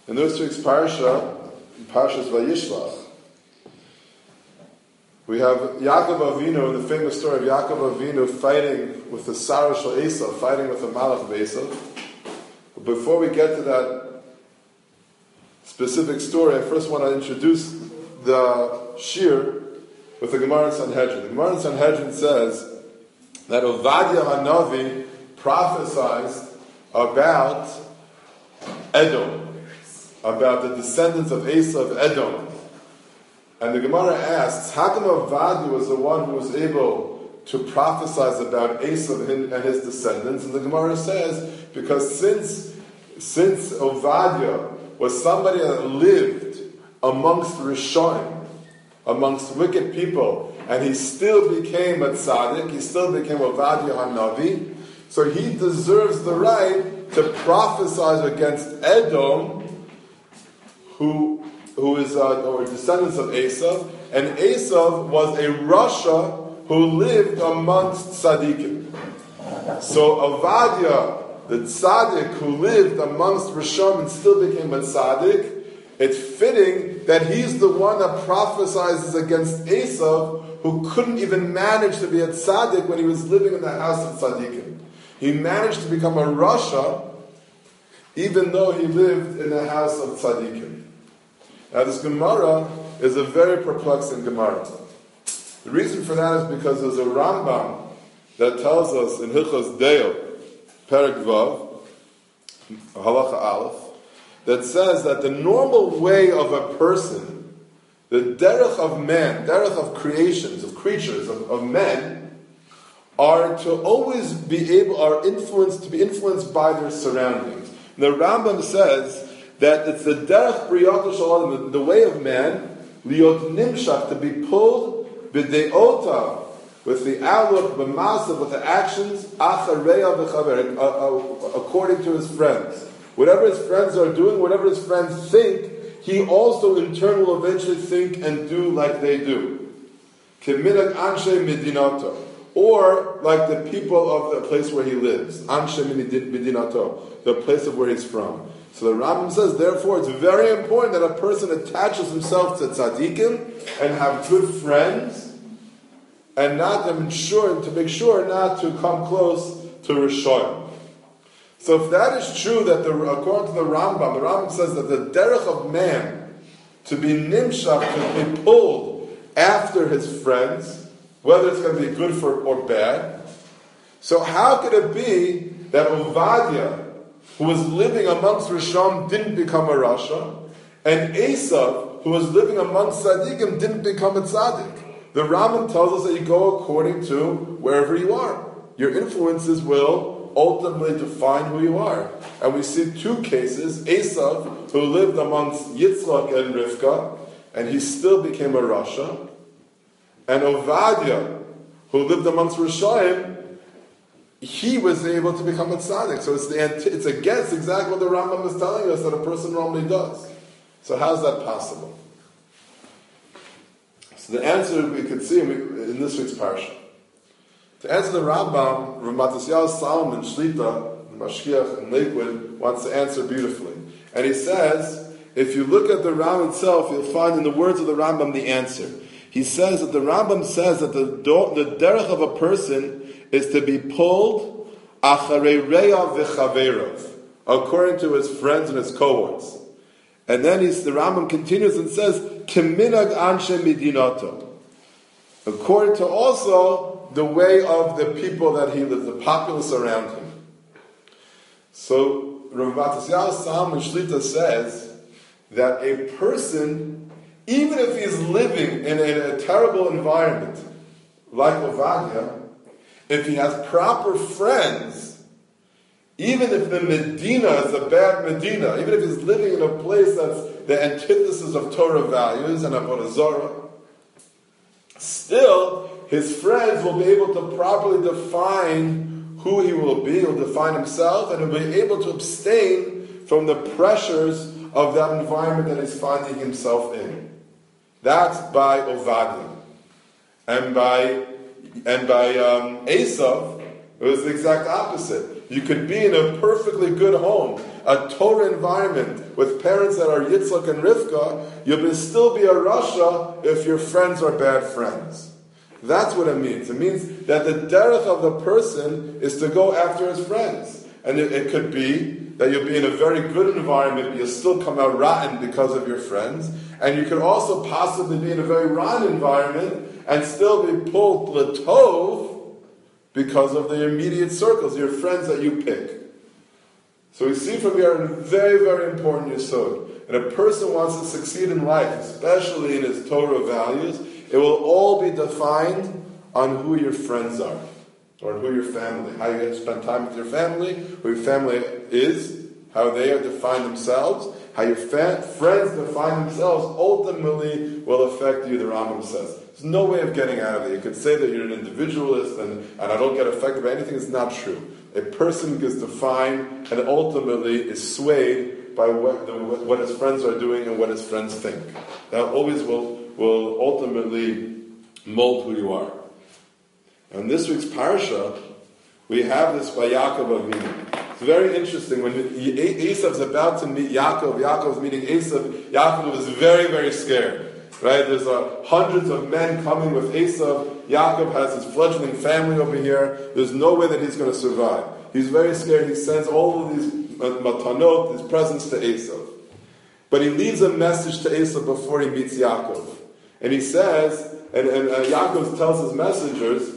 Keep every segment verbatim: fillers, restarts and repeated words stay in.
In this week's parsha, Parshas Vayishlach, we have Yaakov Avinu, the famous story of Yaakov Avinu fighting with the Sarah Shel Esav, fighting with the Malach of Esav. But before we get to that specific story, I first want to introduce the Shir with the Gemara in Sanhedrin. The Gemara in Sanhedrin says that Ovadia HaNavi prophesied about Edom, about the descendants of Esav, Edom. And the Gemara asks, how come Ovadia was the one who was able to prophesy about Esav and his descendants? And the Gemara says, because since, since Ovadia was somebody that lived amongst Rishonim, amongst wicked people, and he still became a tzaddik, he still became Ovadia HaNavi, so he deserves the right to prophesy against Edom, who who is uh, or descendants of Esav, and Esav was a Rasha who lived amongst tzaddikim. So Ovadia, the tzaddik who lived amongst Rishon and still became a tzaddik, it's fitting that he's the one that prophesies against Esav, who couldn't even manage to be a tzaddik when he was living in the house of tzaddikim. He managed to become a Rasha, even though he lived in the house of tzaddikim. Now this Gemara is a very perplexing Gemara. The reason for that is because there's a Rambam that tells us in Hilchos Deo, Perek Vav, Halacha Aleph, that says that the normal way of a person, the derech of man, derech of creations, of creatures, of, of men, are to always be able, are influenced, to be influenced by their surroundings. And the Rambam says that it's the derech briyat shalom, the way of man, liot nimshach, to be pulled b'deota, with the outlook, b'masav, with the actions, achareya v'chaver, according to his friends. Whatever his friends are doing, whatever his friends think, he also in turn will eventually think and do like they do. Keminag anshe medinato, or like the people of the place where he lives. Anshe medinato, the place of where he's from. So the Rambam says, therefore, it's very important that a person attaches himself to tzaddikim and have good friends, and not to ensure, to make sure not to come close to Rishonim. So if that is true, that the, according to the Rambam, the Rambam says that the derech of man to be nimshach, to be pulled after his friends, whether it's going to be good for or bad. So how could it be that Ovadia, who was living amongst Rishon, didn't become a Rasha, and Esav, who was living amongst Tzaddikim, didn't become a Tzaddik? The Rambam tells us that you go according to wherever you are. Your influences will ultimately define who you are. And we see two cases: Esav, who lived amongst Yitzchak and Rivka, and he still became a Rasha, and Ovadia, who lived amongst Rishayim, he was able to become a tzaddik. So it's, the, it's against exactly what the Rambam is telling us that a person normally does. So how is that possible? So the answer we could see in this week's parsha. To answer the Rambam, Rav Matisyahu Salomon Shlita, Mashkiach in Lakewood, wants to answer beautifully. And he says, if you look at the Rambam itself, you'll find in the words of the Rambam the answer. He says that the Rambam says that the, the derech of a person is to be pulled acharei reya v'chaverov, according to his friends and his cohorts. And then he's, the Rambam continues and says, keminag anshe medinato, according to also the way of the people that he lives, the populace around him. So Rav Matisyahu Salomon Shlita says that a person, even if he's living in a, in a terrible environment, like Ovadia, if he has proper friends, even if the Medina is a bad Medina, even if he's living in a place that's the antithesis of Torah values and Avodah Zarah, still his friends will be able to properly define who he will be, he'll define himself, and he'll be able to abstain from the pressures of that environment that he's finding himself in. That's by Ovadia. And by and by um, Esav, it was the exact opposite. You could be in a perfectly good home, a Torah environment with parents that are Yitzchak and Rivka, you'll still be a Rasha if your friends are bad friends. That's what it means. It means that the derech of the person is to go after his friends. And it, it could be that you'll be in a very good environment, but you'll still come out rotten because of your friends. And you could also possibly be in a very rotten environment and still be pulled l'tov because of the immediate circles, your friends that you pick. So we see from here a very, very important yesod. And a person wants to succeed in life, especially in his Torah values, it will all be defined on who your friends are, or who your family, how you get to spend time with your family, who your family is, how they are defined themselves, how your fa- friends define themselves ultimately will affect you, the Rambam says. There's no way of getting out of it. You could say that you're an individualist and, and I don't get affected by anything. It's not true. A person is defined and ultimately is swayed by what, the, what his friends are doing and what his friends think. That always will, will ultimately mold who you are. In this week's parsha, we have this by Yaakov Avinu. It's very interesting. When Esav's about to meet Yaakov, Yaakov's meeting Esav, Yaakov is very, very scared. Right? There's uh, hundreds of men coming with Esav. Yaakov has his fledgling family over here. There's no way that he's going to survive. He's very scared. He sends all of these matanot, these presents to Esav. But he leaves a message to Esav before he meets Yaakov. And he says, and, and uh, Yaakov tells his messengers,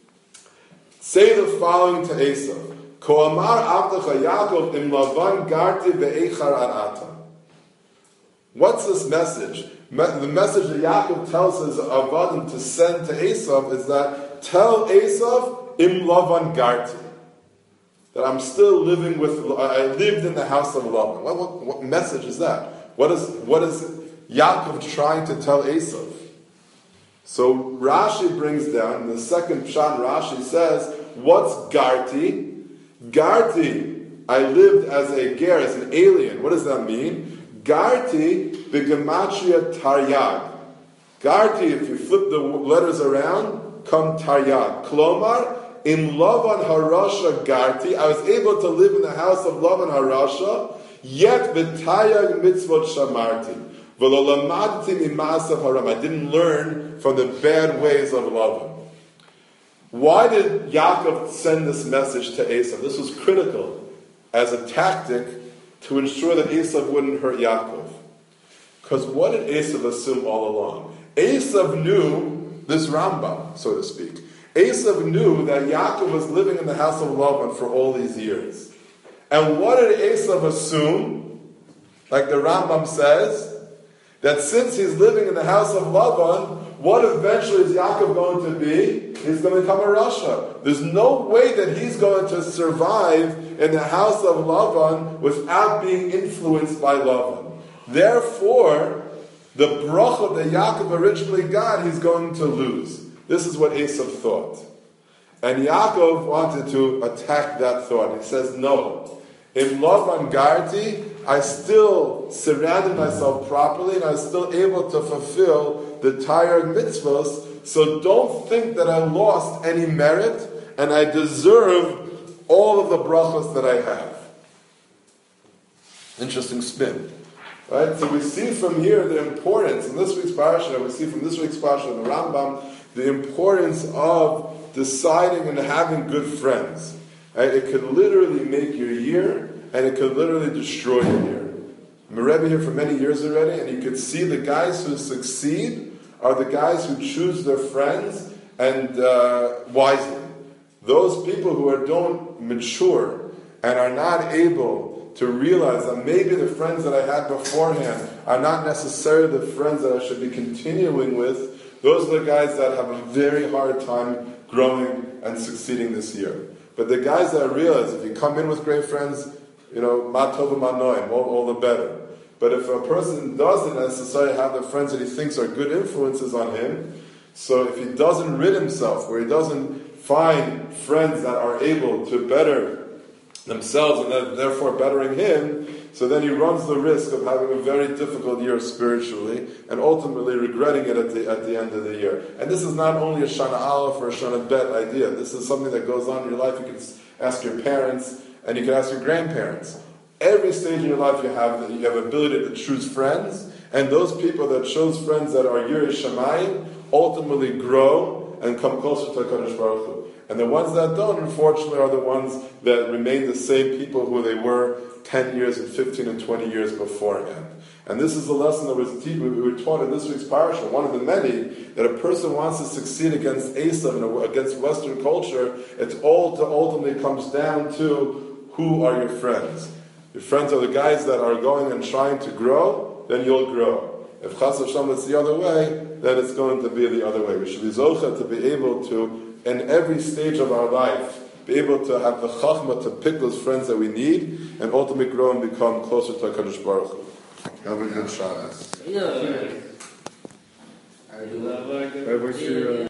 say the following to Esav. Ko amar avdecha Yaakov im Lavan garti ve'echar arata. What's this message? The message that Yaakov tells his avadim to send to Esav is that, tell Esav im Lavan garti. That I'm still living with, I lived in the house of Lavan. What, what, what message is that? What is, what is Yaakov trying to tell Esav? So Rashi brings down, in the second pshat Rashi says, what's Garti? Garti, I lived as a ger, as an alien. What does that mean? Garti, begematria taryag. Garti, if you flip the letters around, come taryag. Klomar, in Lavan Harasha Garti, I was able to live in the house of Lavan Harasha, yet v'tayag mitzvot shamarti. I didn't learn from the bad ways of Lavan. Why did Yaakov send this message to Esav? This was critical as a tactic to ensure that Esav wouldn't hurt Yaakov. Because what did Esav assume all along? Esav knew this Rambam, so to speak. Esav knew that Yaakov was living in the house of Lavan for all these years. And what did Esav assume? Like the Rambam says, that since he's living in the house of Lavan, what eventually is Yaakov going to be? He's going to become a Rasha. There's no way that he's going to survive in the house of Lavan without being influenced by Lavan. Therefore, the bracha that Yaakov originally got, he's going to lose. This is what Esav thought. And Yaakov wanted to attack that thought. He says, no. In Lavan Garti, I still surrounded myself properly and I was still able to fulfill the entire mitzvahs. So don't think that I lost any merit and I deserve all of the brachos that I have. Interesting spin. Right? So we see from here the importance, in this week's parasha, we see from this week's parasha in the Rambam, the importance of deciding and having good friends. Right? It could literally make your year, and it could literally destroy your year. I'm a Rebbe here for many years already, and you could see the guys who succeed are the guys who choose their friends and uh, wisely. Those people who are, don't mature and are not able to realize that maybe the friends that I had beforehand are not necessarily the friends that I should be continuing with, those are the guys that have a very hard time growing and succeeding this year. But the guys that realize if you come in with great friends, you know, ma tova ma noim, all, all the better. But if a person doesn't necessarily have the friends that he thinks are good influences on him, so if he doesn't rid himself, where he doesn't find friends that are able to better themselves and that therefore bettering him, so then he runs the risk of having a very difficult year spiritually and ultimately regretting it at the at the end of the year. And this is not only a Shana Aleph or a Shana Bet idea. This is something that goes on in your life. You can ask your parents and you can ask your grandparents. Every stage in your life you have you have ability to choose friends, and those people that chose friends that are Yirei Shamayim ultimately grow and come closer to HaKadosh Baruch Hu. And the ones that don't, unfortunately, are the ones that remain the same people who they were ten years and fifteen and twenty years beforehand. And this is the lesson that was te- we were taught in this week's parasha, one of the many, that a person wants to succeed against Esav and against Western culture. It all to ultimately comes down to who are your friends. Your friends are the guys that are going and trying to grow, then you'll grow. If Chas Hashem it's the other way, then it's going to be the other way. We should be zocha to be able to, in every stage of our life, be able to have the chachma to pick those friends that we need, and ultimately grow and become closer to HaKadosh Baruch Hu. Have a good Shabbos. Yeah. I wish you.